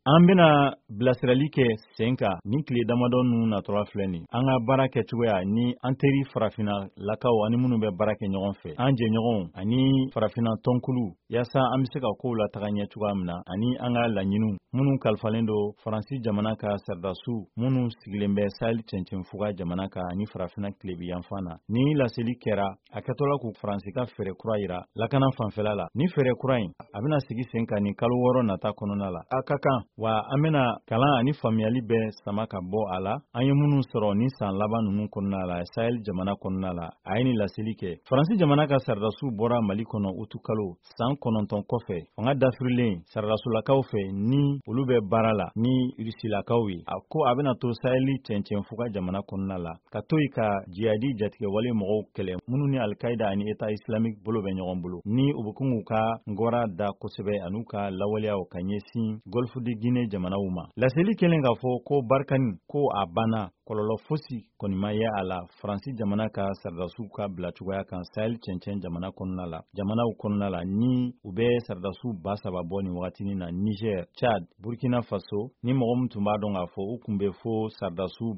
An bena bilasirali kɛ sen kan ni tile damadɔ ninnu natɔla filɛ nin. An ka baara kɛcogoya ni an teri farafina lakaw ani minnu bɛ baara kɛ ɲɔgɔn fɛ. An jɛɲɔgɔnw ani farafina tɔnkulu yaasa an bɛ se ka kow la taga ɲɛ cogoya min na ani an ka laɲiniw minnu kalifalen don Faransi jamana ka sardasiw minnu sigilen bɛ Sahel cɛncɛnfuga jamana kan ani farafina tilebi yanfan na. Ni laseli kɛra a kɛtɔla k'u Faransi ka fɛɛrɛ kura yira lakana fanfɛla la. Ni fɛɛrɛ kura in a bɛna sigi sen kan ni kalo 6 nata kɔnɔna la. A ka kan wa an bɛna kalan ani faamuyali bɛɛ sama ka bɔ a la. An ye minnu sɔrɔ ni san laban ninnu kɔnɔna la Sahel jamana kɔnɔna la. A ye ni laseli kɛ. Faransi jamana ka sardasiw bɔra Mali kɔnɔ utu kalo san 9 kɔfɛ. Fanga dafirilen sardasuulakaw fɛ ni olu bɛ baara la ni Rusilakaw ye. A ko a bɛna to Sahel cɛncɛnfuga jamana kɔnɔna la. Ka to yen ka jihadi jatigɛwale mɔgɔw kɛlɛ minnu ni Al-Qaïda ani État islamique bolo bɛ ɲɔgɔn bolo. Ni u bɛ k'u ka ngɔra da kosɛbɛ an'u ka lawaleyaw ka ɲɛsin Golfe de Guinée jamanaw ma. Laseli kɛlen k'a fɔ ko barikani ko a banna kɔlɔlɔ fosi kɔni ma ye a la Faransi jamana ka sardasiw ka bilacogoya kan Sahel cɛncɛn jamana kɔnɔna la. Jamanaw kɔnɔna la ni u bɛ sardasiw 3,000 bɔ nin wagatinin na Niger, Tchad, Burkina Faso ni mɔgɔ min tun b'a dɔn k'a fɔ u kun bɛ fo sardasiw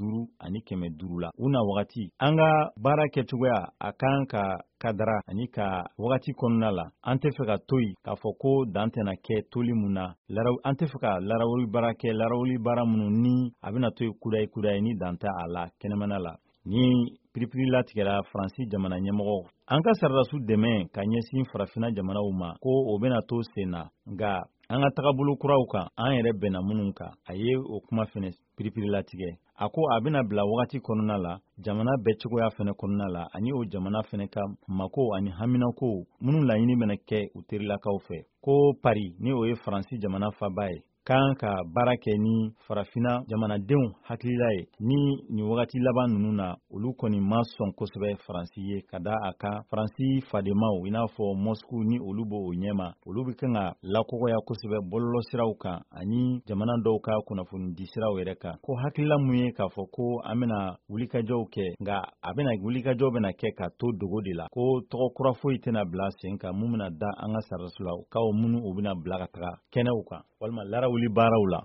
5,500 la. U na wagati an ka baara kɛcogoya a kan ka kadara ani ka wagati kɔnɔna la an tɛ fɛ ka to yen k'a fɔ ko dan tɛna kɛ toli mun na an tɛ fɛ ka larawuli baara kɛ larawuli baara minnu ni a bɛna to yen kudaye ni dan tɛ a la kɛnɛmana la ni piripiri latigɛra Faransi jamana ɲɛmɔgɔ an ka sardasiw dɛmɛ ka ɲɛsin farafina jamanaw ma ko o bɛna to sen na nka an ka tagabolo kuraw kan an yɛrɛ bɛnna minnu kan a ye o kuma fɛnɛ piripiri latigɛ. A ko a bɛna bila wagati kɔnɔna la jamana bɛɛ cogoya fɛnɛ kɔnɔna la ani o jamana fɛnɛ ka mako ani haminako minnu laɲini bɛna kɛ u terilakaw fɛ ko Paris ni o ye Faransi jamana faba ye kan ka baara kɛ ni farafina jamanadenw hakilila ye ni nin wagati laban ninnu na olu kɔni ma sɔn kosɛbɛ Faransi ye ka da a kan Faransi fademaw i n'a fɔ Moscou ni olu b'o ɲɛma olu bɛ kan ka lakɔgɔya kosɛbɛ bɔlɔlɔsiraw kan ani jamana dɔw ka kunnafoni di siraw yɛrɛ kan ko hakilila mun ye k'a fɔ ko an bɛna wulikajɔw kɛ nka a bɛna wulikajɔw bɛna kɛ ka to dogo de la ko tɔgɔ kura foyi tɛna bila sen kan mun bɛna da an ka sardasiw la kaw minnu u bɛna bila ka taga kɛnɛw kan walima larawuli baaraw la.